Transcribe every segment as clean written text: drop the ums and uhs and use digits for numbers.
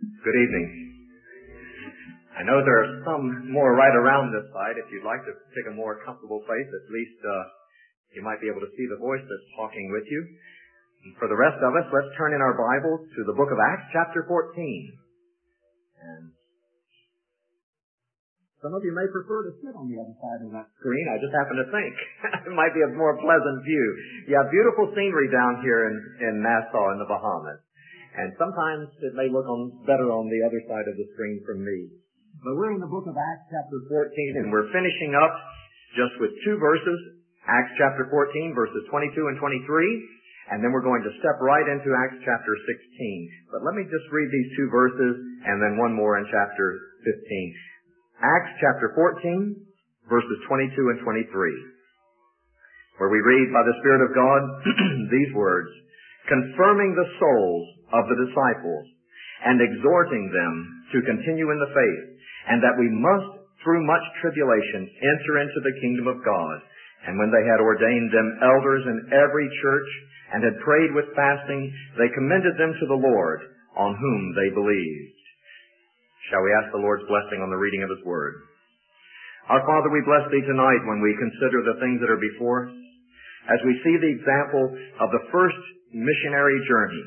Good evening. I know there are some more right around this side. If you'd like to pick a more comfortable place, at least you might be able to see the voice that's talking with you. And for the rest of us, let's turn in our Bibles to the book of Acts, chapter 14. And some of you may prefer to sit on the other side of that screen. I just happen to think it might be a more pleasant view. You have beautiful scenery down here in Nassau in the Bahamas. And sometimes it may look better on the other side of the screen from me. But we're in the book of Acts chapter 14, and we're finishing up just with two verses, Acts chapter 14, verses 22 and 23, and then we're going to step right into Acts chapter 16. But let me just read these two verses, and then one more in chapter 15. Acts chapter 14, verses 22 and 23, where we read by the Spirit of God these words, confirming the souls of the disciples, and exhorting them to continue in the faith, and that we must, through much tribulation, enter into the kingdom of God. And when they had ordained them elders in every church, and had prayed with fasting, they commended them to the Lord, on whom they believed. Shall we ask the Lord's blessing on the reading of His Word? Our Father, we bless Thee tonight when we consider the things that are before us, as we see the example of the first missionary journey,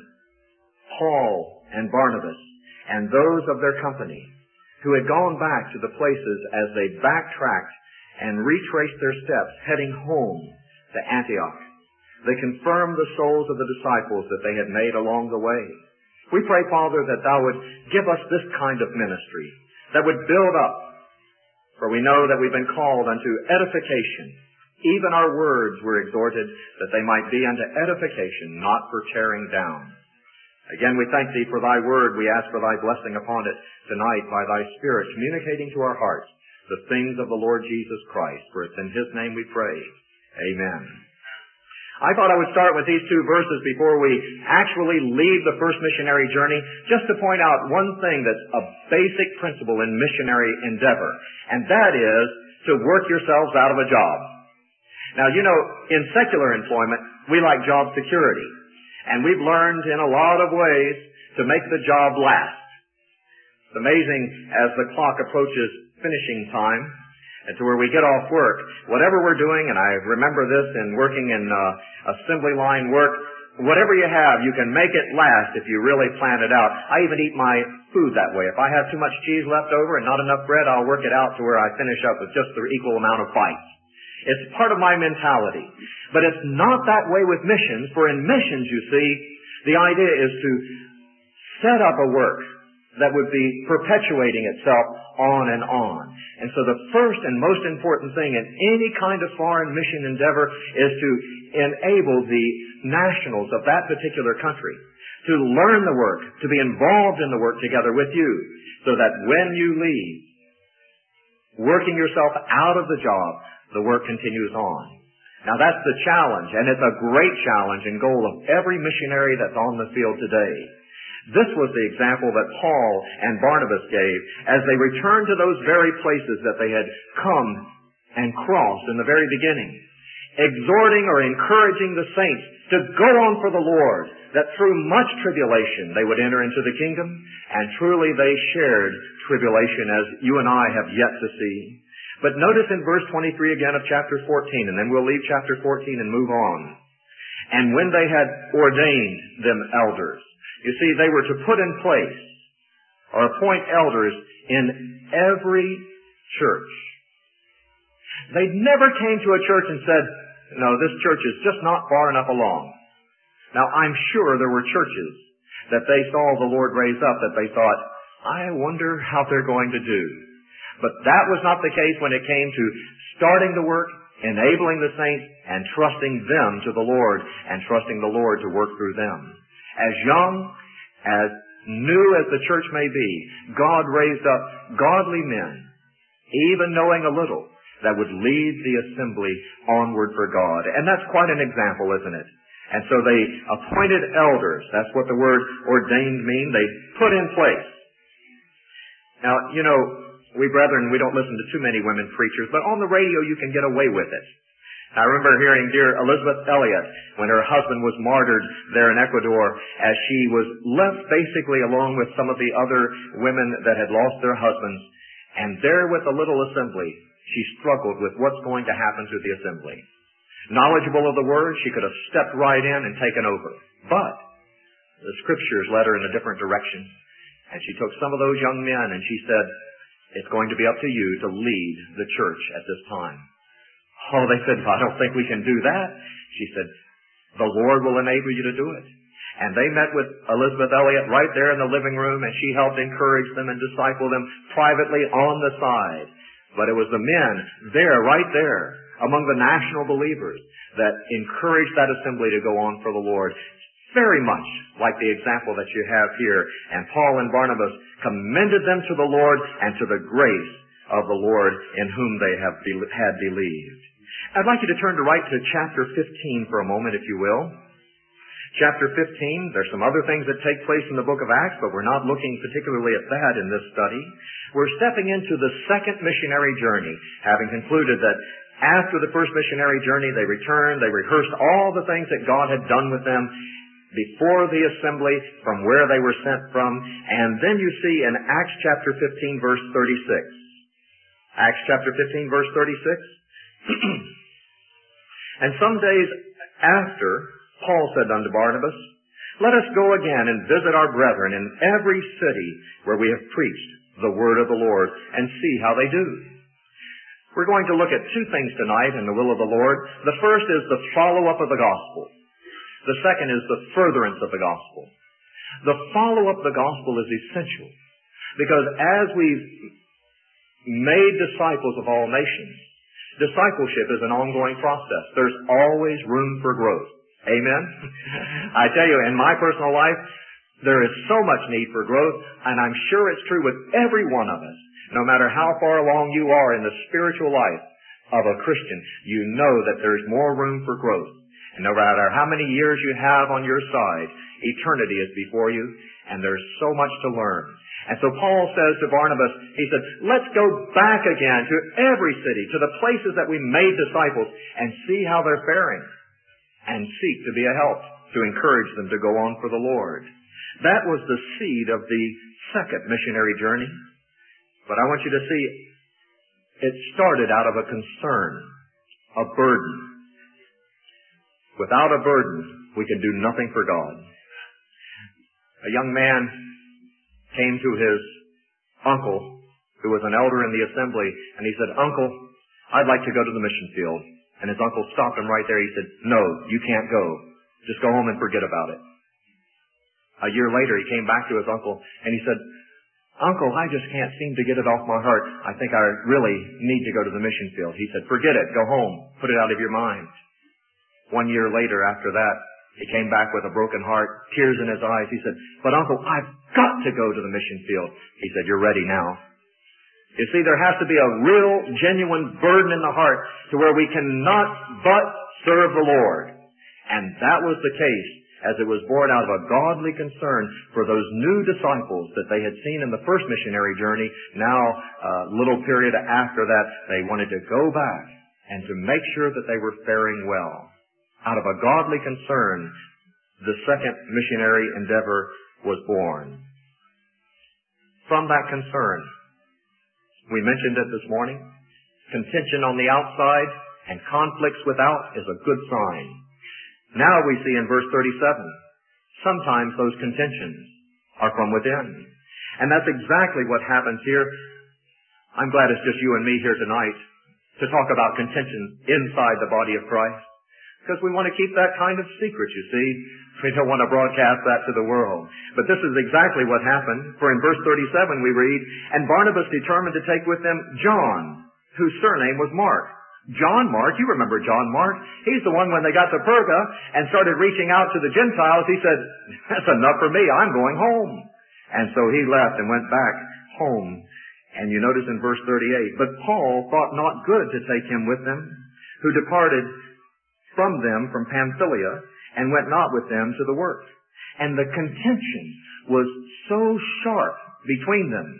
Paul and Barnabas, and those of their company, who had gone back to the places as they backtracked and retraced their steps, heading home to Antioch. They confirmed the souls of the disciples that they had made along the way. We pray, Father, that Thou would give us this kind of ministry that would build up, for we know that we've been called unto edification. Even our words were exhorted that they might be unto edification, not for tearing down. Again, we thank Thee for Thy Word. We ask for Thy blessing upon it tonight by Thy Spirit, communicating to our hearts the things of the Lord Jesus Christ. For it's in His name we pray. Amen. I thought I would start with these two verses before we actually leave the first missionary journey, just to point out one thing that's a basic principle in missionary endeavor, and that is to work yourselves out of a job. Now, you know, in secular employment, we like job security. And we've learned in a lot of ways to make the job last. It's amazing as the clock approaches finishing time and to where we get off work, whatever we're doing, and I remember this in working in assembly line work, whatever you have, you can make it last if you really plan it out. I even eat my food that way. If I have too much cheese left over and not enough bread, I'll work it out to where I finish up with just the equal amount of bites. It's part of my mentality. But it's not that way with missions, for in missions, you see, the idea is to set up a work that would be perpetuating itself on and on. And so the first and most important thing in any kind of foreign mission endeavor is to enable the nationals of that particular country to learn the work, to be involved in the work together with you, so that when you leave, working yourself out of the job, the work continues on. Now that's the challenge, and it's a great challenge and goal of every missionary that's on the field today. This was the example that Paul and Barnabas gave as they returned to those very places that they had come and crossed in the very beginning, exhorting or encouraging the saints to go on for the Lord, that through much tribulation they would enter into the kingdom, and truly they shared tribulation as you and I have yet to see. But notice in verse 23 again of chapter 14, and then we'll leave chapter 14 and move on. And when they had ordained them elders, you see, they were to put in place or appoint elders in every church. They never came to a church and said, no, this church is just not far enough along. Now, I'm sure there were churches that they saw the Lord raise up that they thought, I wonder how they're going to do. But that was not the case when it came to starting the work, enabling the saints, and trusting them to the Lord, and trusting the Lord to work through them. As young, as new as the church may be, God raised up godly men, even knowing a little, that would lead the assembly onward for God. And that's quite an example, isn't it? And so they appointed elders. That's what the word ordained means. They put in place. Now, you know, we brethren, we don't listen to too many women preachers, but on the radio you can get away with it. I remember hearing dear Elizabeth Elliot when her husband was martyred there in Ecuador, as she was left basically along with some of the other women that had lost their husbands. And there with the little assembly, she struggled with what's going to happen to the assembly. Knowledgeable of the Word, she could have stepped right in and taken over. But the Scriptures led her in a different direction. And she took some of those young men and she said, it's going to be up to you to lead the church at this time. Oh, they said, I don't think we can do that. She said, the Lord will enable you to do it. And they met with Elizabeth Elliot right there in the living room, and she helped encourage them and disciple them privately on the side. But it was the men there, right there, among the national believers, that encouraged that assembly to go on for the Lord. Very much like the example that you have here. And Paul and Barnabas commended them to the Lord and to the grace of the Lord in whom they had believed. I'd like you to turn to chapter 15 for a moment, if you will. Chapter 15, there's some other things that take place in the book of Acts, but we're not looking particularly at that in this study. We're stepping into the second missionary journey, having concluded that after the first missionary journey, they returned, they rehearsed all the things that God had done with them before the assembly from where they were sent from. And then you see in Acts chapter 15, verse 36. Acts chapter 15, verse 36. And some days after, Paul said unto Barnabas, let us go again and visit our brethren in every city where we have preached the word of the Lord, and see how they do. We're going to look at two things tonight in the will of the Lord. The first is the follow-up of the gospel. The second is the furtherance of the gospel. The follow-up of the gospel is essential, because as we've made disciples of all nations, discipleship is an ongoing process. There's always room for growth. Amen? I tell you, in my personal life, there is so much need for growth, and I'm sure it's true with every one of us. No matter how far along you are in the spiritual life of a Christian, you know that there's more room for growth. And no matter how many years you have on your side, eternity is before you, and there's so much to learn. And so Paul says to Barnabas, he said, let's go back again to every city, to the places that we made disciples, and see how they're faring, and seek to be a help, to encourage them to go on for the Lord. That was the seed of the second missionary journey. But I want you to see, it started out of a concern, a burden. Without a burden, we can do nothing for God. A young man came to his uncle, who was an elder in the assembly, and he said, Uncle, I'd like to go to the mission field. And his uncle stopped him right there. He said, no, you can't go. Just go home and forget about it. A year later, he came back to his uncle, and he said, Uncle, I just can't seem to get it off my heart. I think I really need to go to the mission field. He said, forget it. Go home. Put it out of your mind. 1 year later, after that, he came back with a broken heart, tears in his eyes. He said, but Uncle, I've got to go to the mission field. He said, you're ready now. You see, there has to be a real, genuine burden in the heart to where we cannot but serve the Lord. And that was the case as it was born out of a godly concern for those new disciples that they had seen in the first missionary journey. Now, a little period after that, they wanted to go back and to make sure that they were faring well. Out of a godly concern, the second missionary endeavor was born. From that concern, we mentioned it this morning, contention on the outside and conflicts without is a good sign. Now we see in verse 37, sometimes those contentions are from within. And that's exactly what happens here. I'm glad it's just you and me here tonight to talk about contention inside the body of Christ. Because we want to keep that kind of secret, you see. We don't want to broadcast that to the world. But this is exactly what happened. For in verse 37 we read, and Barnabas determined to take with them John, whose surname was Mark. John Mark, you remember John Mark. He's the one when they got to Perga and started reaching out to the Gentiles. He said, that's enough for me. I'm going home. And so he left and went back home. And you notice in verse 38, but Paul thought not good to take him with them, who departed from them from Pamphylia, and went not with them to the work. And the contention was so sharp between them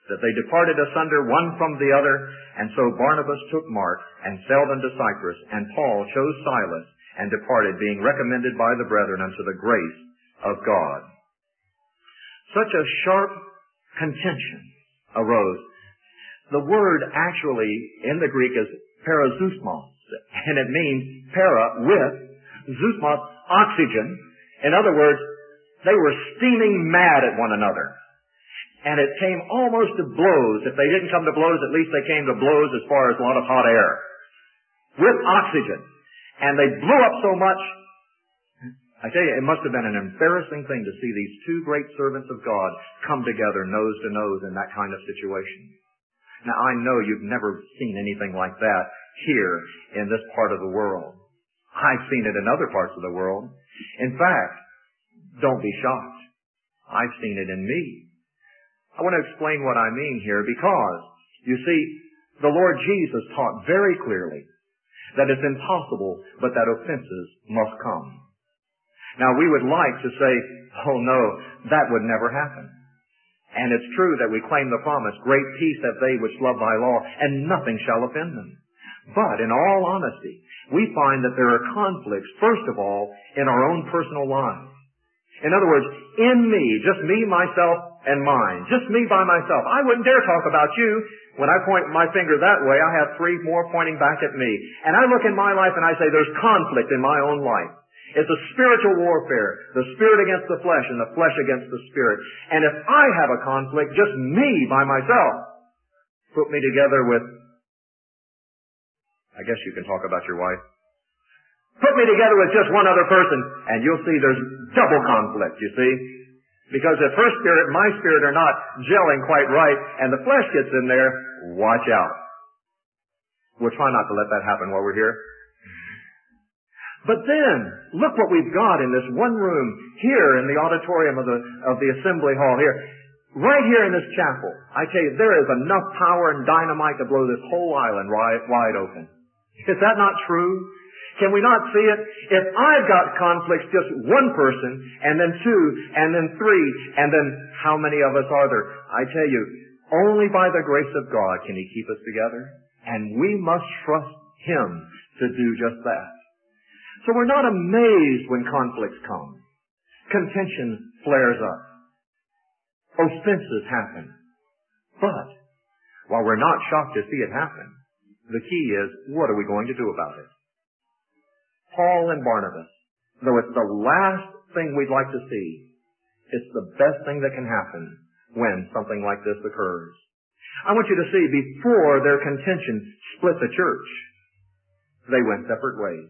that they departed asunder one from the other, and so Barnabas took Mark and sailed unto Cyprus, and Paul chose Silas and departed, being recommended by the brethren unto the grace of God. Such a sharp contention arose. The word actually in the Greek is parazusmos, and it means para with, zusmos, oxygen. In other words, they were steaming mad at one another. And it came almost to blows. If they didn't come to blows, at least they came to blows as far as a lot of hot air. With oxygen. And they blew up so much. I tell you, it must have been an embarrassing thing to see these two great servants of God come together nose to nose in that kind of situation. Now, I know you've never seen anything like that here in this part of the world. I've seen it in other parts of the world. In fact, don't be shocked. I've seen it in me. I want to explain what I mean here because, you see, the Lord Jesus taught very clearly that it's impossible but that offenses must come. Now, we would like to say, oh no, that would never happen. And it's true that we claim the promise, great peace have they which love thy law, and nothing shall offend them. But in all honesty, we find that there are conflicts, first of all, in our own personal lives. In other words, in me, just me, myself, and mine. Just me by myself. I wouldn't dare talk about you. When I point my finger that way, I have three more pointing back at me. And I look in my life and I say, there's conflict in my own life. It's a spiritual warfare. The spirit against the flesh and the flesh against the spirit. And if I have a conflict, just me by myself, put me together with, I guess you can talk about your wife. Put me together with just one other person, and you'll see there's double conflict, you see. Because if her spirit and my spirit are not gelling quite right, and the flesh gets in there, watch out. We'll try not to let that happen while we're here. But then, look what we've got in this one room, here in the auditorium of the assembly hall here. Right here in this chapel. I tell you, there is enough power and dynamite to blow this whole island wide open. Is that not true? Can we not see it? If I've got conflicts, just one person, and then two, and then three, and then how many of us are there? I tell you, only by the grace of God can He keep us together. And we must trust Him to do just that. So we're not amazed when conflicts come. Contention flares up. Offenses happen. But, while we're not shocked to see it happen, the key is, what are we going to do about it? Paul and Barnabas, though it's the last thing we'd like to see, it's the best thing that can happen when something like this occurs. I want you to see, before their contention split the church, they went separate ways.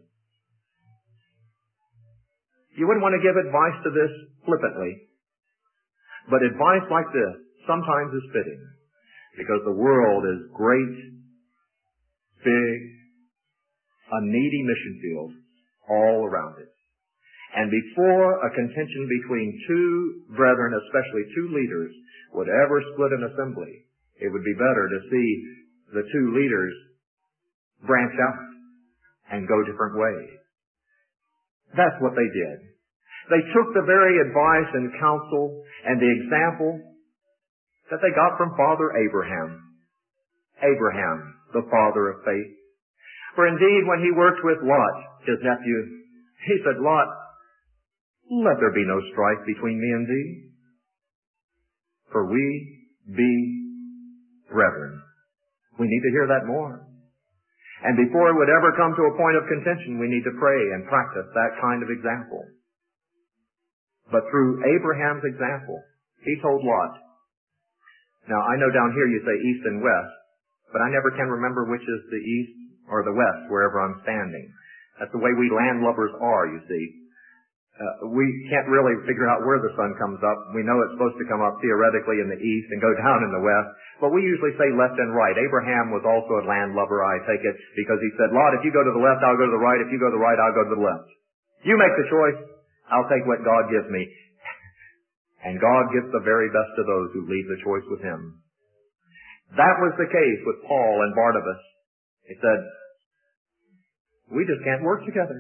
You wouldn't want to give advice to this flippantly, but advice like this sometimes is fitting, because the world is great, big, a needy mission field all around it. And before a contention between two brethren, especially two leaders, would ever split an assembly, it would be better to see the two leaders branch out and go different ways. That's what they did. They took the very advice and counsel and the example that they got from Father Abraham. Abraham, the father of faith. For indeed, when he worked with Lot, his nephew, he said, Lot, let there be no strife between me and thee, for we be brethren. We need to hear that more. And before it would ever come to a point of contention, we need to pray and practice that kind of example. But through Abraham's example, he told Lot. Now, I know down here you say east and west, but I never can remember which is the east or the west, wherever I'm standing. That's the way we landlubbers are, you see. We can't really figure out where the sun comes up. We know it's supposed to come up theoretically in the east and go down in the west, but we usually say left and right. Abraham was also a landlubber, I take it, because he said, Lot, if you go to the left, I'll go to the right. If you go to the right, I'll go to the left. You make the choice. I'll take what God gives me. And God gives the very best to those who leave the choice with Him. That was the case with Paul and Barnabas. He said, we just can't work together.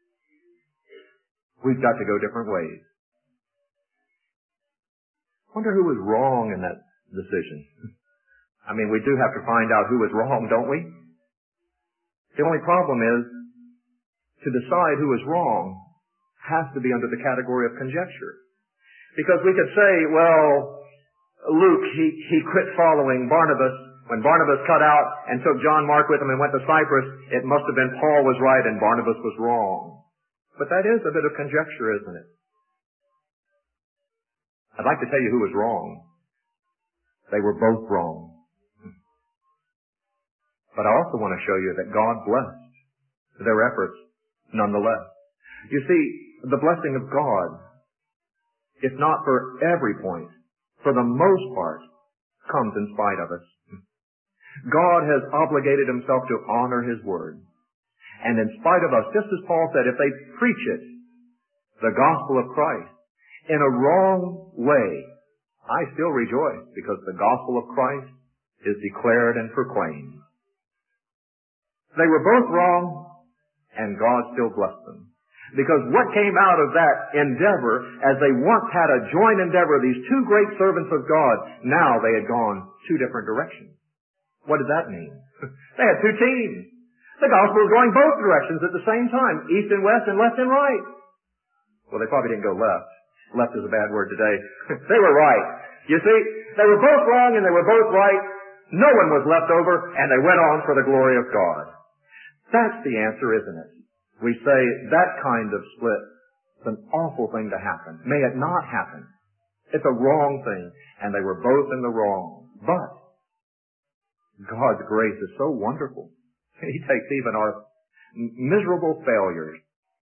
We've got to go different ways. I wonder who was wrong in that decision. I mean, we do have to find out who is wrong, don't we? The only problem is, to decide who is wrong has to be under the category of conjecture. Because we could say, well, Luke, he quit following Barnabas. When Barnabas cut out and took John Mark with him and went to Cyprus, it must have been Paul was right and Barnabas was wrong. But that is a bit of conjecture, isn't it? I'd like to tell you who was wrong. They were both wrong. But I also want to show you that God blessed their efforts nonetheless. You see, the blessing of God, if not for every point, for the most part, comes in spite of us. God has obligated himself to honor his word. And in spite of us, just as Paul said, if they preach it, the gospel of Christ, in a wrong way, I still rejoice because the gospel of Christ is declared and proclaimed. They were both wrong, and God still blessed them. Because what came out of that endeavor, as they once had a joint endeavor, these two great servants of God, now they had gone two different directions. What did that mean? They had two teams. The gospel was going both directions at the same time, east and west and left and right. Well, they probably didn't go left. Left is a bad word today. They were right. You see, they were both wrong and they were both right. No one was left over, and they went on for the glory of God. That's the answer, isn't it? We say that kind of split is an awful thing to happen. May it not happen. It's a wrong thing, and they were both in the wrong. But God's grace is so wonderful. He takes even our miserable failures,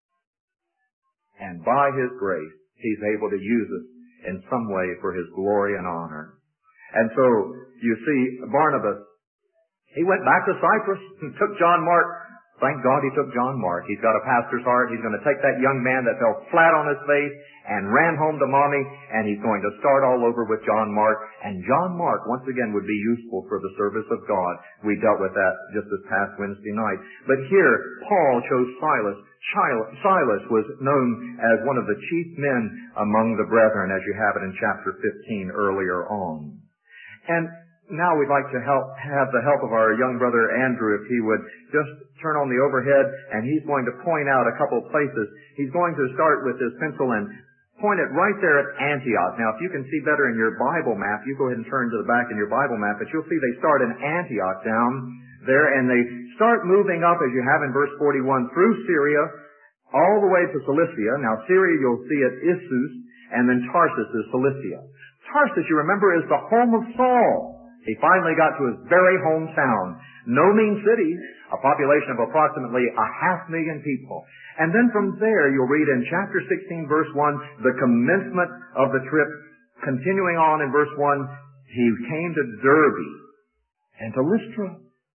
and by His grace, He's able to use us in some way for His glory and honor. And so, you see, Barnabas, he went back to Cyprus and took John Mark. Thank God he took John Mark. He's got a pastor's heart. He's going to take that young man that fell flat on his face and ran home to mommy, and he's going to start all over with John Mark. And John Mark, once again, would be useful for the service of God. We dealt with that just this past Wednesday night. But here, Paul chose Silas. Silas was known as one of the chief men among the brethren, as you have it in chapter 15 earlier on. And now we'd like to have the help of our young brother Andrew, if he would just turn on the overhead, and he's going to point out a couple of places. He's going to start with his pencil and point it right there at Antioch. Now, if you can see better in your Bible map, you go ahead and turn to the back in your Bible map, but you'll see they start in Antioch down there, and they start moving up, as you have in verse 41, through Syria, all the way to Cilicia. Now, Syria, you'll see at Issus, and then Tarsus is Cilicia. Tarsus, you remember, is the home of Saul. He finally got to his very hometown. No mean city, a population of approximately 500,000 people. And then from there, you'll read in chapter 16, verse 1, the commencement of the trip. Continuing on in verse 1, he came to Derbe and to Lystra.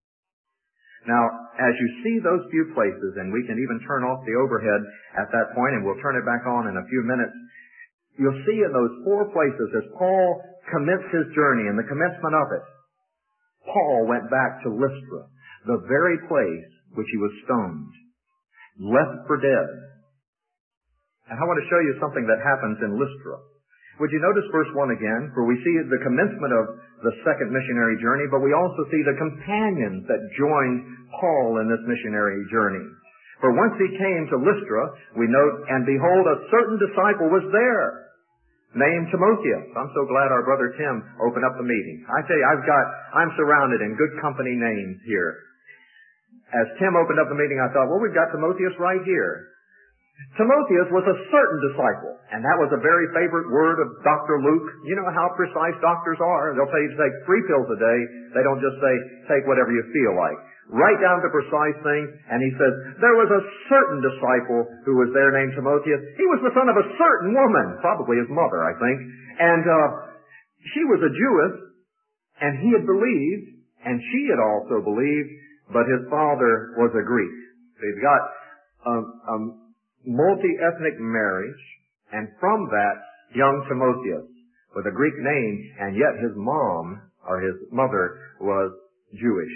Now, as you see those few places, and we can even turn off the overhead at that point, and we'll turn it back on in a few minutes, you'll see in those four places, as Paul commenced his journey and the commencement of it, Paul went back to Lystra, the very place which he was stoned, left for dead. And I want to show you something that happens in Lystra. Would you notice verse 1 again? For we see the commencement of the second missionary journey, but we also see the companions that joined Paul in this missionary journey. For once he came to Lystra, we note, and behold, a certain disciple was there, named Timotheus. I'm so glad our brother Tim opened up the meeting. I tell you, I'm surrounded in good company names here. As Tim opened up the meeting, I thought, well, we've got Timotheus right here. Timotheus was a certain disciple, and that was a very favorite word of Dr. Luke. You know how precise doctors are. They'll tell you to take 3 pills a day. They don't just say, take whatever you feel like. Right down to precise things, and he says, there was a certain disciple who was there named Timotheus. He was the son of a certain woman, probably his mother, I think, and she was a Jewess, and he had believed, and she had also believed, but his father was a Greek. So you've got a multi-ethnic marriage, and from that, young Timotheus with a Greek name, and yet his mom, or his mother, was Jewish.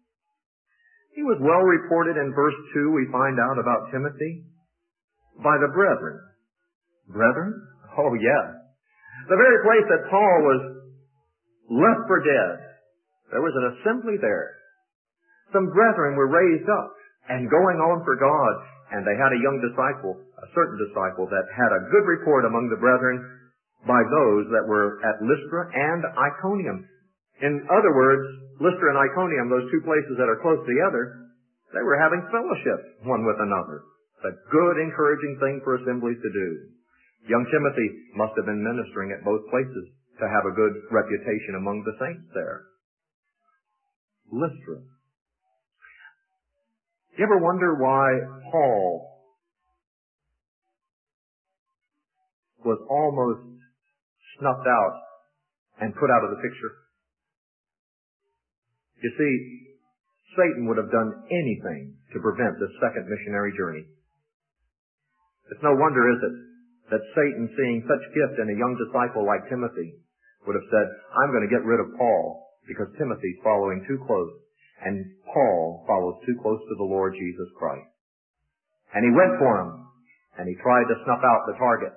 He was well reported in verse 2, we find out about Timothy, by the brethren. Brethren? Oh, yes. The very place that Paul was left for dead, There was an assembly there. Some brethren were raised up and going on for God, and they had a young disciple, a certain disciple, that had a good report among the brethren by those that were at Lystra and Iconium. In other words, Lystra and Iconium, those two places that are close together, they were having fellowship one with another. It's a good, encouraging thing for assemblies to do. Young Timothy must have been ministering at both places to have a good reputation among the saints there. Lystra. You ever wonder why Paul was almost snuffed out and put out of the picture? You see, Satan would have done anything to prevent this second missionary journey. It's no wonder, is it, that Satan, seeing such gift in a young disciple like Timothy, would have said, I'm going to get rid of Paul because Timothy's following too close, and Paul follows too close to the Lord Jesus Christ. And he went for him, and he tried to snuff out the target.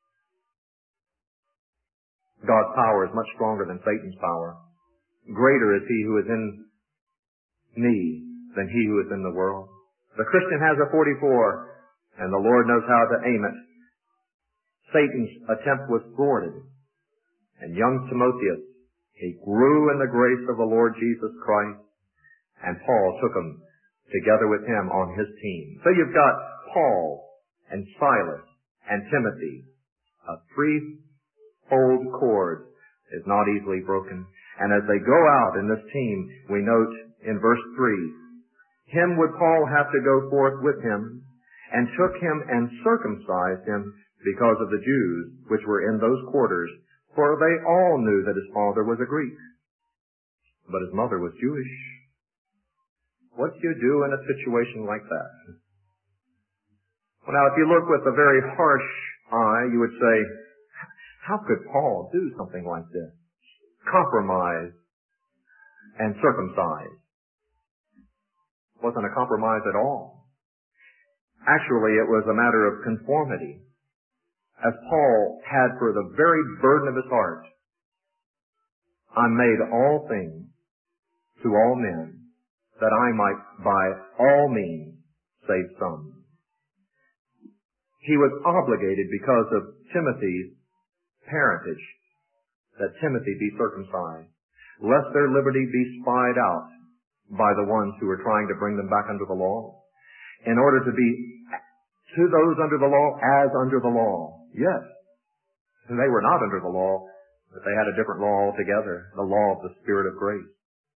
God's power is much stronger than Satan's power. Greater is he who is in me than he who is in the world. The Christian has a 44, and the Lord knows how to aim it. Satan's attempt was thwarted, and young Timotheus, he grew in the grace of the Lord Jesus Christ, and Paul took him together with him on his team. So you've got Paul and Silas and Timothy. A threefold cord is not easily broken. And as they go out in this team, we note in verse 3, him would Paul have to go forth with him, and took him and circumcised him because of the Jews which were in those quarters, for they all knew that his father was a Greek, but his mother was Jewish. What do you do in a situation like that? Well, now, if you look with a very harsh eye, you would say, how could Paul do something like this? Compromise and circumcise. It wasn't a compromise at all. Actually, it was a matter of conformity. As Paul had for the very burden of his heart, I made all things to all men, that I might by all means save some. He was obligated because of Timothy's parentage that Timothy be circumcised, lest their liberty be spied out by the ones who were trying to bring them back under the law, in order to be to those under the law as under the law. Yes, they were not under the law, but they had a different law altogether, the law of the Spirit of grace.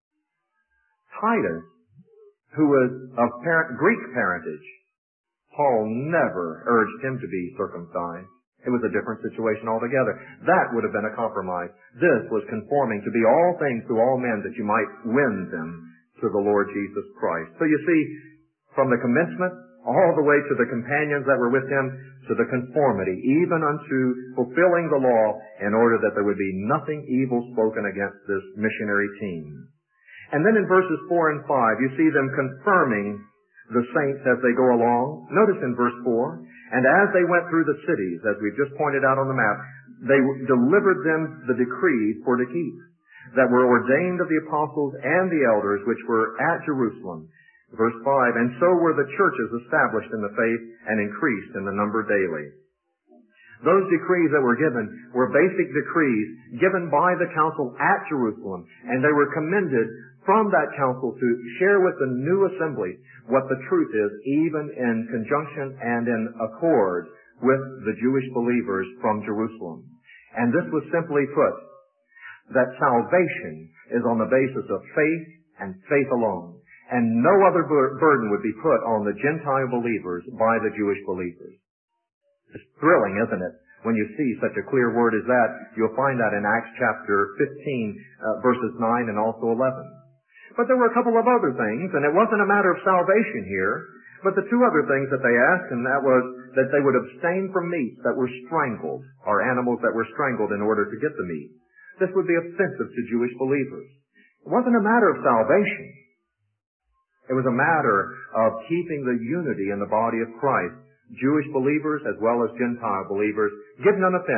Titus, who was of Greek parentage, Paul never urged him to be circumcised. It was a different situation altogether. That would have been a compromise. This was conforming to be all things to all men, that you might win them to the Lord Jesus Christ. So you see, from the commencement all the way to the companions that were with him, to the conformity, even unto fulfilling the law, in order that there would be nothing evil spoken against this missionary team. And then in verses 4 and 5, you see them confirming the saints as they go along. Notice in verse 4, and as they went through the cities, as we've just pointed out on the map, they delivered them the decrees for to keep, that were ordained of the apostles and the elders which were at Jerusalem. Verse 5, and so were the churches established in the faith and increased in the number daily. Those decrees that were given were basic decrees given by the council at Jerusalem, and they were commended from that council to share with the new assembly what the truth is, even in conjunction and in accord with the Jewish believers from Jerusalem. And this was simply put, that salvation is on the basis of faith and faith alone. And no other burden would be put on the Gentile believers by the Jewish believers. It's thrilling, isn't it? When you see such a clear word as that, you'll find that in Acts chapter 15, verses 9 and also 11. But there were a couple of other things, and it wasn't a matter of salvation here, but the two other things that they asked, and that was that they would abstain from meats that were strangled, or animals that were strangled in order to get the meat. This would be offensive to Jewish believers. It wasn't a matter of salvation. It was a matter of keeping the unity in the body of Christ. Jewish believers as well as Gentile believers, give none offense,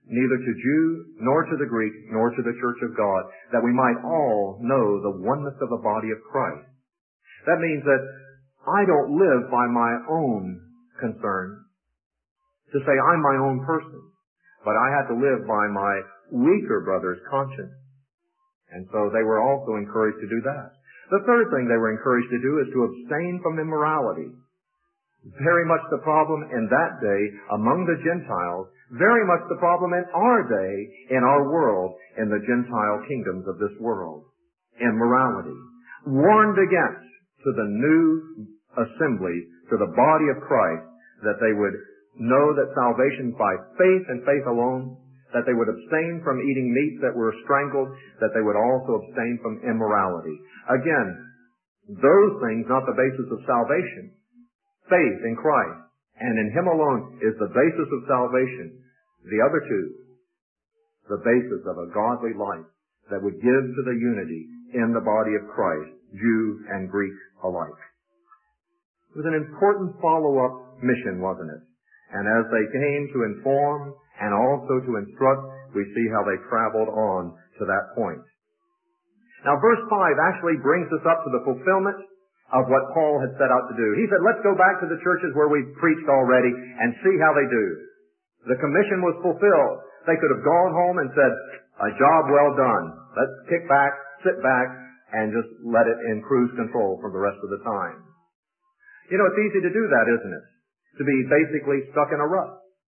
neither to Jew, nor to the Greek, nor to the church of God, that we might all know the oneness of the body of Christ. That means that I don't live by my own concern, to say I'm my own person, but I had to live by my weaker brother's conscience. And so they were also encouraged to do that. The third thing they were encouraged to do is to abstain from immorality. Very much the problem in that day among the Gentiles, very much the problem in our day, in our world, in the Gentile kingdoms of this world. Immorality. Warned against to the new assembly, to the body of Christ, that they would know that salvation by faith and faith alone, that they would abstain from eating meats that were strangled, that they would also abstain from immorality. Again, those things not the basis of salvation. Faith in Christ and in Him alone is the basis of salvation. The other two, the basis of a godly life that would give to the unity in the body of Christ, Jew and Greek alike. It was an important follow-up mission, wasn't it? And as they came to inform and also to instruct, we see how they traveled on to that point. Now verse 5 actually brings us up to the fulfillment of what Paul had set out to do. He said, let's go back to the churches where we've preached already and see how they do. The commission was fulfilled. They could have gone home and said, a job well done. Let's kick back, sit back, and just let it in cruise control for the rest of the time. You know, it's easy to do that, isn't it? To be basically stuck in a rut.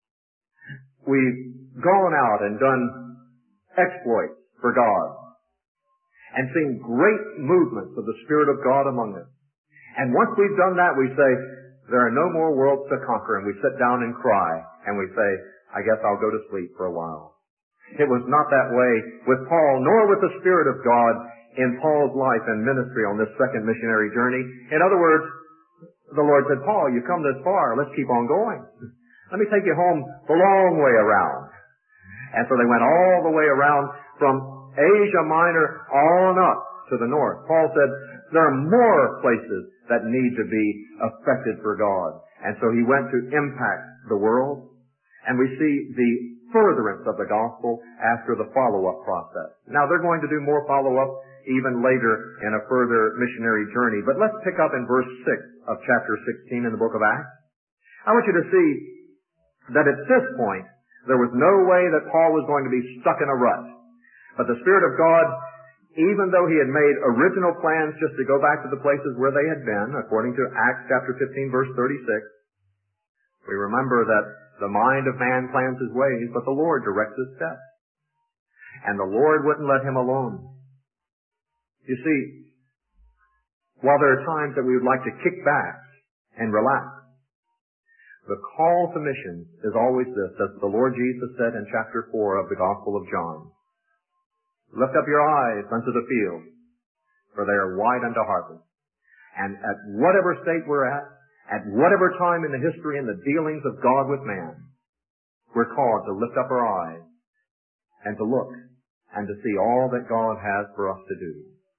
We've gone out and done exploits for God and seen great movements of the Spirit of God among us. And once we've done that, we say, there are no more worlds to conquer, and we sit down and cry, and we say, I guess I'll go to sleep for a while. It was not that way with Paul, nor with the Spirit of God in Paul's life and ministry on this second missionary journey. In other words, the Lord said, Paul, you've come this far, let's keep on going. Let me take you home the long way around. And so they went all the way around from Asia Minor on up to the north. Paul said, there are more places that need to be affected for God. And so he went to impact the world. And we see the furtherance of the gospel after the follow-up process. Now they're going to do more follow-up even later in a further missionary journey. But let's pick up in verse 6 of chapter 16 in the book of Acts. I want you to see that at this point, there was no way that Paul was going to be stuck in a rut. But the Spirit of God, even though he had made original plans just to go back to the places where they had been, according to Acts chapter 15, verse 36, we remember that the mind of man plans his ways, but the Lord directs his steps. And the Lord wouldn't let him alone. You see, while there are times that we would like to kick back and relax, the call to mission is always this, as the Lord Jesus said in chapter 4 of the Gospel of John. Lift up your eyes unto the field, for they are wide unto harvest. And at whatever state we're at whatever time in the history and the dealings of God with man, we're called to lift up our eyes and to look and to see all that God has for us to do.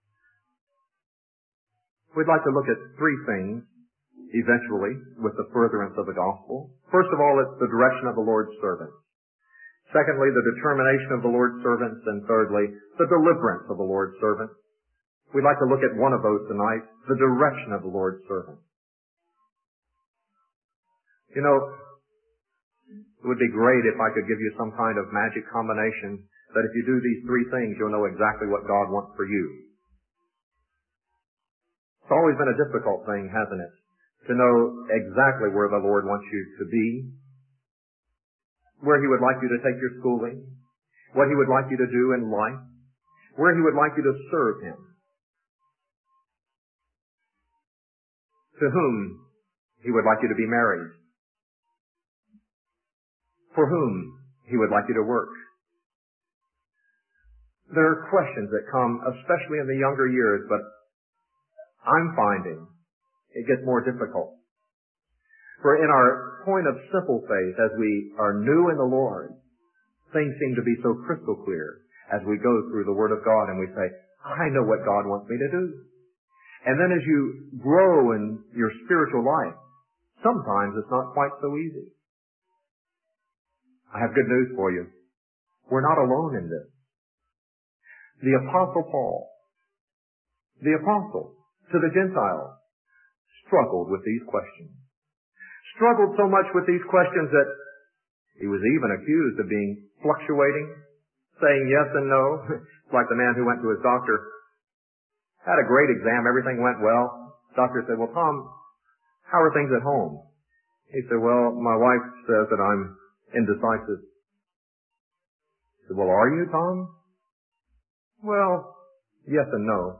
We'd like to look at three things eventually with the furtherance of the gospel. First of all, it's the direction of the Lord's servants. Secondly, the determination of the Lord's servants. And thirdly, the deliverance of the Lord's servants. We'd like to look at one of those tonight, the direction of the Lord's servants. You know, it would be great if I could give you some kind of magic combination that if you do these three things, you'll know exactly what God wants for you. It's always been a difficult thing, hasn't it? To know exactly where the Lord wants you to be, where He would like you to take your schooling, what He would like you to do in life, where He would like you to serve Him, to whom He would like you to be married, for whom He would like you to work. There are questions that come, especially in the younger years, but I'm finding it gets more difficult. For in our point of simple faith, as we are new in the Lord, things seem to be so crystal clear as we go through the Word of God and we say, I know what God wants me to do. And then as you grow in your spiritual life, sometimes it's not quite so easy. I have good news for you. We're not alone in this. The Apostle Paul, the apostle to the Gentiles, struggled with these questions. Struggled so much with these questions that he was even accused of being fluctuating, saying yes and no. It's like the man who went to his doctor, had a great exam, everything went well. Doctor said, well, Tom, how are things at home? He said, well, my wife says that I'm indecisive. He said, well, are you, Tom? Well, yes and no.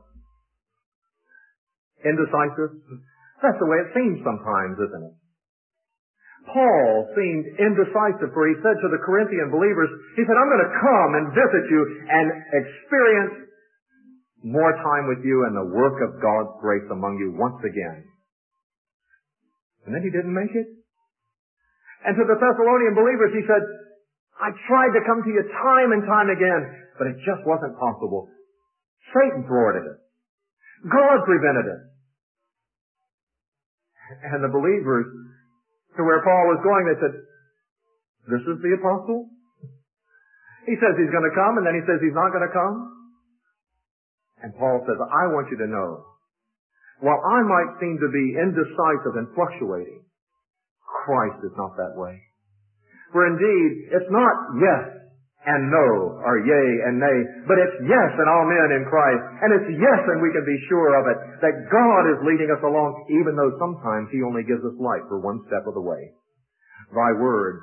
Indecisive? That's the way it seems sometimes, isn't it? Paul seemed indecisive, for he said to the Corinthian believers, he said, I'm going to come and visit you and experience more time with you and the work of God's grace among you once again. And then he didn't make it. And to the Thessalonian believers, he said, I tried to come to you time and time again, but it just wasn't possible. Satan thwarted it. God prevented it. And the believers, to where Paul was going, they said, this is the apostle? He says he's going to come, and then he says he's not going to come. And Paul says, I want you to know, while I might seem to be indecisive and fluctuating, Christ is not that way. For indeed, it's not yes and no, or yea and nay, but it's yes and amen in Christ. And it's yes, and we can be sure of it, that God is leading us along, even though sometimes He only gives us light for one step of the way. Thy word,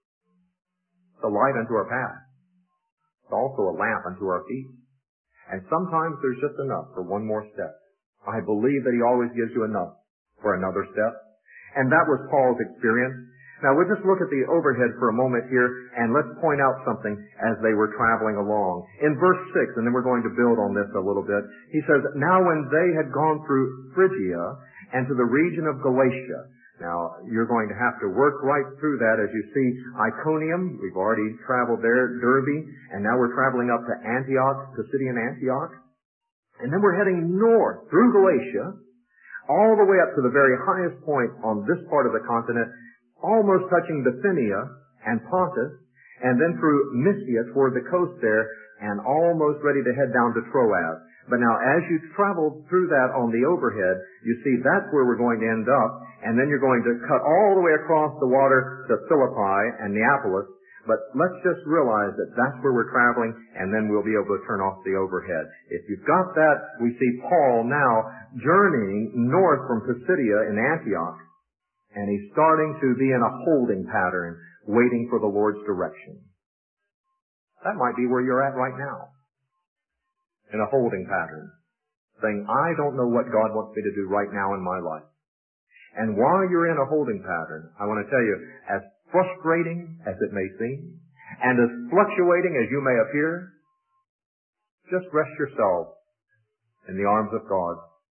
the light unto our path. It's also a lamp unto our feet. And sometimes there's just enough for one more step. I believe that He always gives you enough for another step. And that was Paul's experience. Now we'll just look at the overhead for a moment here, and let's point out something as they were traveling along. In verse 6, and then we're going to build on this a little bit, he says, now when they had gone through Phrygia and to the region of Galatia. Now, you're going to have to work right through that as you see Iconium. We've already traveled there, Derbe, and now we're traveling up to Antioch, the city in Antioch. And then we're heading north through Galatia, all the way up to the very highest point on this part of the continent, almost touching Bithynia and Pontus, and then through Mysia toward the coast there, and almost ready to head down to Troas. But now as you travel through that on the overhead, you see that's where we're going to end up, and then you're going to cut all the way across the water to Philippi and Neapolis. But let's just realize that that's where we're traveling, and then we'll be able to turn off the overhead. If you've got that, we see Paul now journeying north from Pisidia in Antioch, and he's starting to be in a holding pattern, waiting for the Lord's direction. That might be where you're at right now. In a holding pattern. Saying, I don't know what God wants me to do right now in my life. And while you're in a holding pattern, I want to tell you, as frustrating as it may seem, and as fluctuating as you may appear, just rest yourself in the arms of God.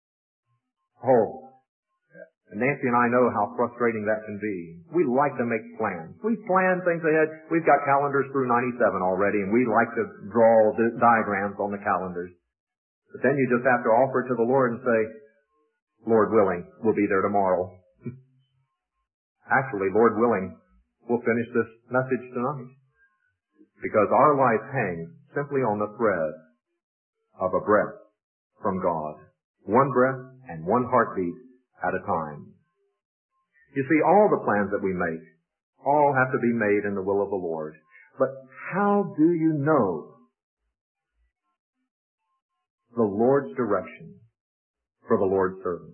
Oh, Nancy and I know how frustrating that can be. We like to make plans. We plan things ahead. We've got calendars through 97 already, and we like to draw the diagrams on the calendars. But then you just have to offer it to the Lord and say, Lord willing, we'll be there tomorrow. Actually, Lord willing, we'll finish this message tonight. Because our life hangs simply on the thread of a breath from God. One breath and one heartbeat at a time. You see, all the plans that we make, all have to be made in the will of the Lord. But how do you know the Lord's direction for the Lord's servant?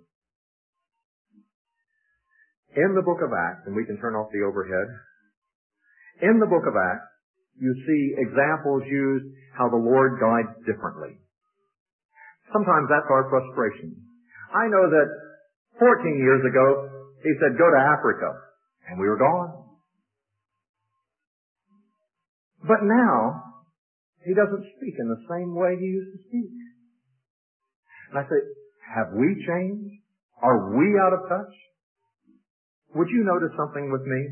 In the book of Acts, and we can turn off the overhead, in the book of Acts, you see examples used how the Lord guides differently. Sometimes that's our frustration. I know that 14 years ago, He said, go to Africa. And we were gone. But now, He doesn't speak in the same way He used to speak. And I say, have we changed? Are we out of touch? Would you notice something with me?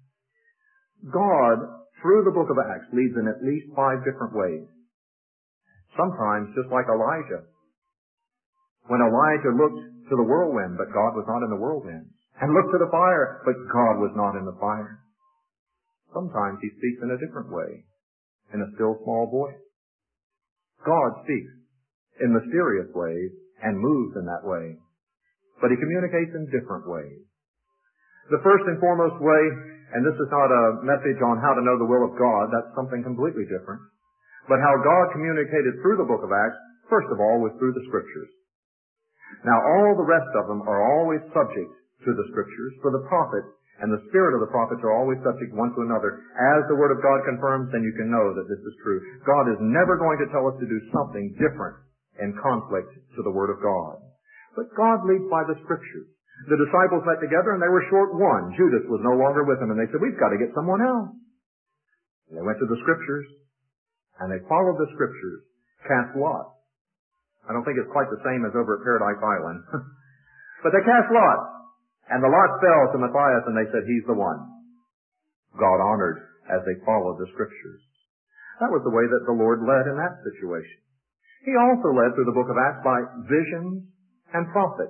God, through the book of Acts, leads in at least 5 different ways. Sometimes just like Elijah. When Elijah looked to the whirlwind, but God was not in the whirlwind. And looked to the fire, but God was not in the fire. Sometimes He speaks in a different way. in a still small voice. God speaks in mysterious ways and moves in that way, but He communicates in different ways. The first and foremost way, and this is not a message on how to know the will of God, that's something completely different, but how God communicated through the book of Acts, first of all, was through the Scriptures. Now, all the rest of them are always subject to the Scriptures, for the prophets and the spirit of the prophets are always subject one to another. As the Word of God confirms, then you can know that this is true. God is never going to tell us to do something different in conflict to the Word of God. But God leads by the Scriptures. The disciples met together and they were short one. Judas was no longer with them and they said, we've got to get someone else. And they went to the Scriptures and they followed the Scriptures, cast lots. I don't think it's quite the same as over at Paradise Island. But they cast lots. And the lot fell to Matthias, and they said, he's the one. God honored as they followed the Scriptures. That was the way that the Lord led in that situation. He also led through the book of Acts by visions and prophets.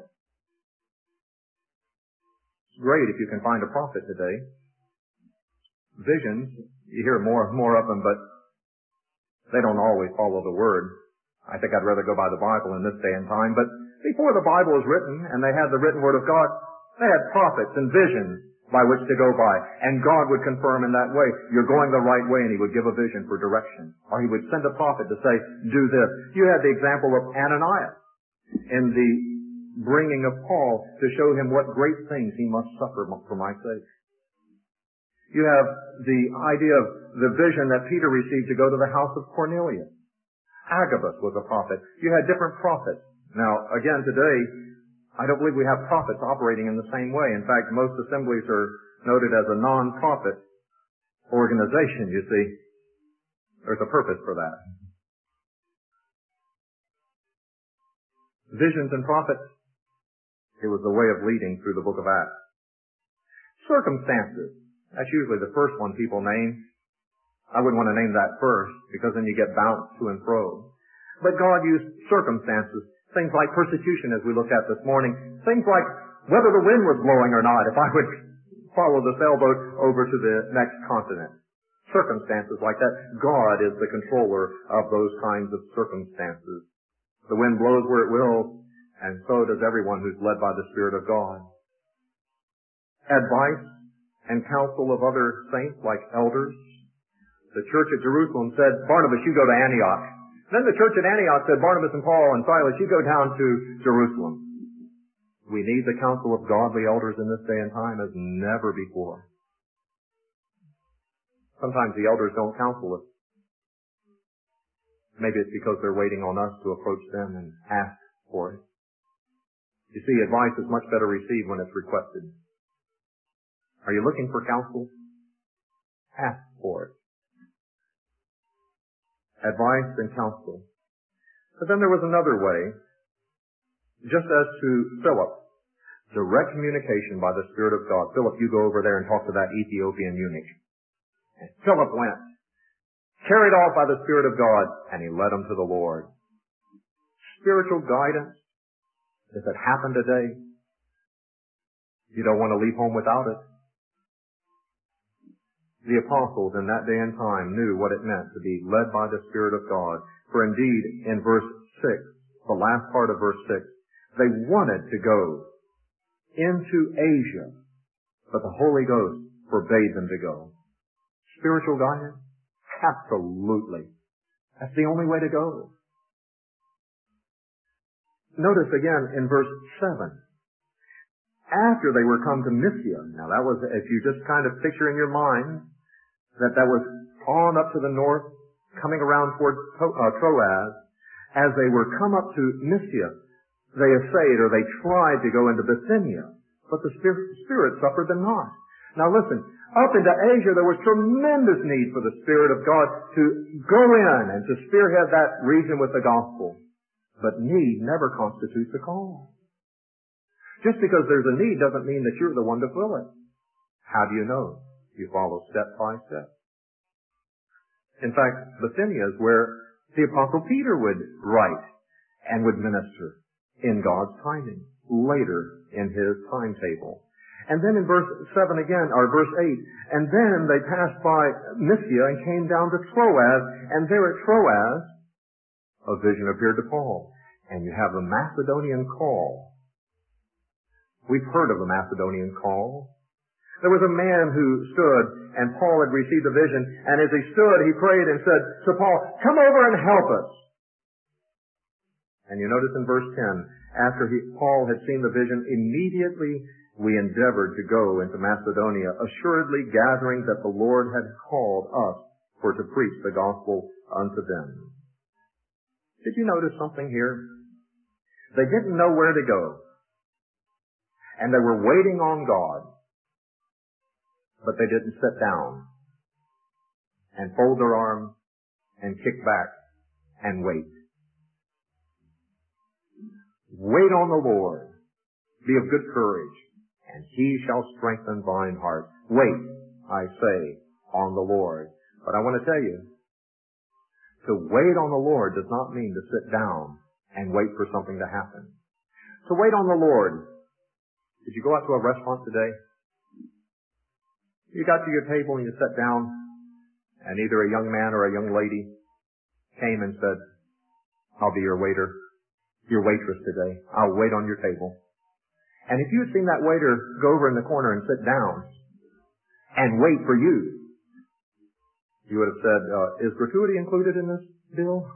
It's great if you can find a prophet today. Visions, you hear more of them, but they don't always follow the Word. I think I'd rather go by the Bible in this day and time. But before the Bible was written, and they had the written Word of God, they had prophets and visions by which to go by. And God would confirm in that way, you're going the right way, and He would give a vision for direction. Or He would send a prophet to say, do this. You had the example of Ananias in the bringing of Paul to show him what great things he must suffer for my sake. You have the idea of the vision that Peter received to go to the house of Cornelius. Agabus was a prophet. You had different prophets. Now, again, today, I don't believe we have prophets operating in the same way. In fact, most assemblies are noted as a non-profit organization, you see. There's a purpose for that. Visions and prophets, it was the way of leading through the book of Acts. Circumstances, that's usually the first one people name. I wouldn't want to name that first, because then you get bounced to and fro. But God used circumstances. Things like persecution, as we looked at this morning. Things like whether the wind was blowing or not, if I would follow the sailboat over to the next continent. Circumstances like that. God is the controller of those kinds of circumstances. The wind blows where it will, and so does everyone who's led by the Spirit of God. Advice and counsel of other saints, like elders. The church at Jerusalem said, Barnabas, you go to Antioch. Then the church at Antioch said, Barnabas and Paul and Silas, you go down to Jerusalem. We need the counsel of godly elders in this day and time as never before. Sometimes the elders don't counsel us. Maybe it's because they're waiting on us to approach them and ask for it. You see, advice is much better received when it's requested. Are you looking for counsel? Ask for it. Advice and counsel. But then there was another way, just as to Philip, direct communication by the Spirit of God. Philip, you go over there and talk to that Ethiopian eunuch. And Philip went, carried off by the Spirit of God, and he led him to the Lord. Spiritual guidance, does it happen today? You don't want to leave home without it. The apostles in that day and time knew what it meant to be led by the Spirit of God. For indeed, in verse 6, the last part of verse 6, they wanted to go into Asia, but the Holy Ghost forbade them to go. Spiritual guidance? Absolutely. That's the only way to go. Notice again in verse 7, after they were come to Mysia. Now that was, if you just kind of picture in your mind, that was on up to the north, coming around toward Troas. As they were come up to Mysia, they essayed, or they tried to go into Bithynia, but the Spirit suffered them not. Now listen, up into Asia there was tremendous need for the Spirit of God to go in and to spearhead that region with the gospel. But need never constitutes a call. Just because there's a need doesn't mean that you're the one to fill it. How do you know? You follow step by step. In fact, Bithynia is where the Apostle Peter would write and would minister in God's timing, later in his timetable. And then in verse 7 again, or verse 8, and then they passed by Mysia and came down to Troas, and there at Troas, a vision appeared to Paul. And you have the Macedonian call. We've heard of the Macedonian call. There was a man who stood, and Paul had received a vision, and as he stood, he prayed and said to Paul, "Come over and help us." And you notice in verse 10, after Paul had seen the vision, immediately we endeavored to go into Macedonia, assuredly gathering that the Lord had called us for to preach the gospel unto them. Did you notice something here? They didn't know where to go. And they were waiting on God. But they didn't sit down and fold their arms and kick back and wait. Wait on the Lord. Be of good courage, and He shall strengthen thine heart. Wait, I say, on the Lord. But I want to tell you, to wait on the Lord does not mean to sit down and wait for something to happen. To wait on the Lord. Did you go out to a restaurant today? You got to your table and you sat down, and either a young man or a young lady came and said, "I'll be your waiter, your waitress today. I'll wait on your table." And if you had seen that waiter go over in the corner and sit down and wait for you, you would have said, "Is gratuity included in this bill?"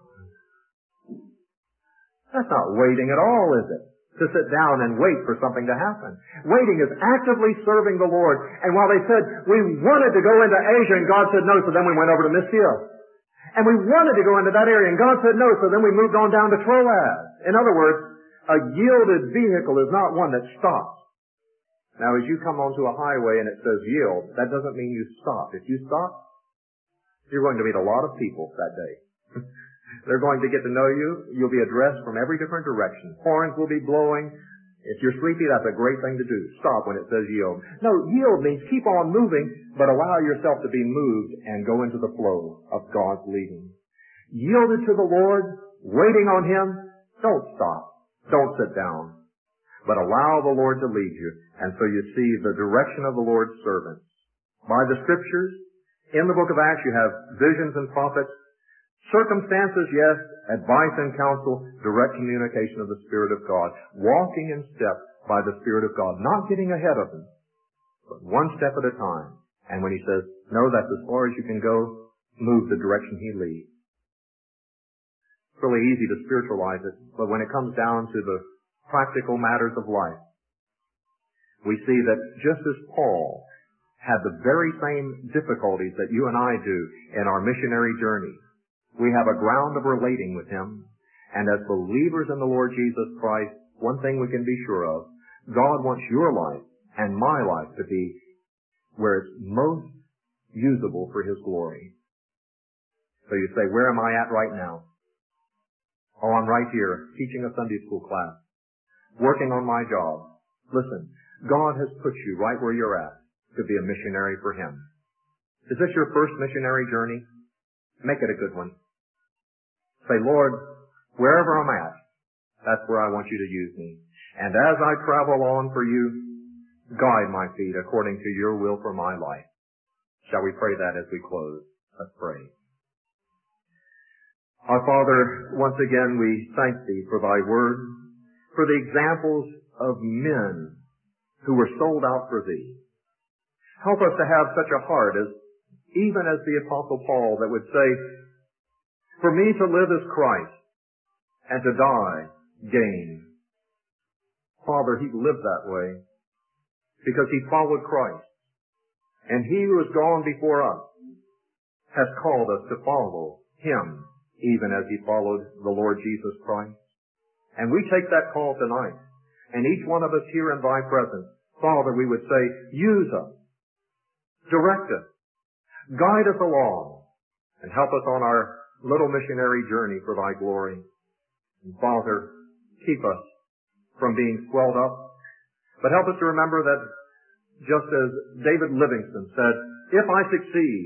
That's not waiting at all, is it? To sit down and wait for something to happen. Waiting is actively serving the Lord. And while they said, we wanted to go into Asia, and God said no, so then we went over to Mysia. And we wanted to go into that area, and God said no, so then we moved on down to Troas. In other words, a yielded vehicle is not one that stops. Now, as you come onto a highway and it says yield, that doesn't mean you stop. If you stop, you're going to meet a lot of people that day. They're going to get to know you. You'll be addressed from every different direction. Horns will be blowing. If you're sleepy, that's a great thing to do. Stop when it says yield. No, yield means keep on moving, but allow yourself to be moved and go into the flow of God's leading. Yielded to the Lord, waiting on Him, don't stop. Don't sit down. But allow the Lord to lead you. And so you see the direction of the Lord's servants. By the Scriptures, in the book of Acts, you have visions and prophets. Circumstances, yes. Advice and counsel. Direct communication of the Spirit of God. Walking in step by the Spirit of God. Not getting ahead of Him, but one step at a time. And when He says, no, that's as far as you can go, move the direction He leads. It's really easy to spiritualize it, but when it comes down to the practical matters of life, we see that just as Paul had the very same difficulties that you and I do in our missionary journey, we have a ground of relating with Him. And as believers in the Lord Jesus Christ, one thing we can be sure of, God wants your life and my life to be where it's most usable for His glory. So you say, where am I at right now? Oh, I'm right here, teaching a Sunday school class, working on my job. Listen, God has put you right where you're at to be a missionary for Him. Is this your first missionary journey? Make it a good one. Say, Lord, wherever I'm at, that's where I want you to use me. And as I travel on for you, guide my feet according to your will for my life. Shall we pray that as we close? Let's pray. Our Father, once again we thank Thee for Thy word, for the examples of men who were sold out for Thee. Help us to have such a heart as even as the Apostle Paul that would say, for me to live is Christ, and to die, gain. Father, he lived that way because he followed Christ. And he who has gone before us has called us to follow him, even as he followed the Lord Jesus Christ. And we take that call tonight. And each one of us here in Thy presence, Father, we would say, use us, direct us, guide us along, and help us on our little missionary journey for Thy glory. And Father, keep us from being swelled up, but help us to remember that just as David Livingstone said, if I succeed,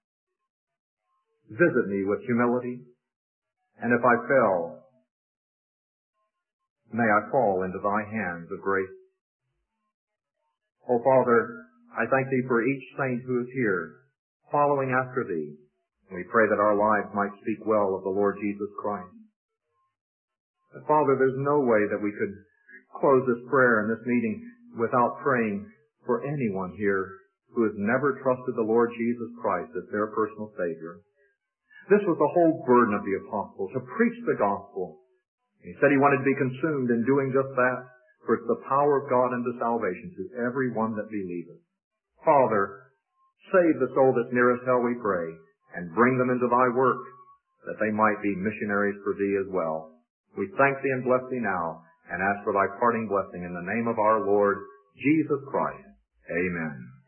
visit me with humility, and if I fail, may I fall into Thy hands of grace. Oh, Father, I thank Thee for each saint who is here, following after Thee. We pray that our lives might speak well of the Lord Jesus Christ. But Father, there's no way that we could close this prayer and this meeting without praying for anyone here who has never trusted the Lord Jesus Christ as their personal Savior. This was the whole burden of the apostle, to preach the gospel. He said he wanted to be consumed in doing just that, for it's the power of God unto salvation to every one that believeth. Father, save the soul that's nearest hell, we pray, and bring them into Thy work, that they might be missionaries for Thee as well. We thank Thee and bless Thee now, and ask for Thy parting blessing in the name of our Lord Jesus Christ. Amen.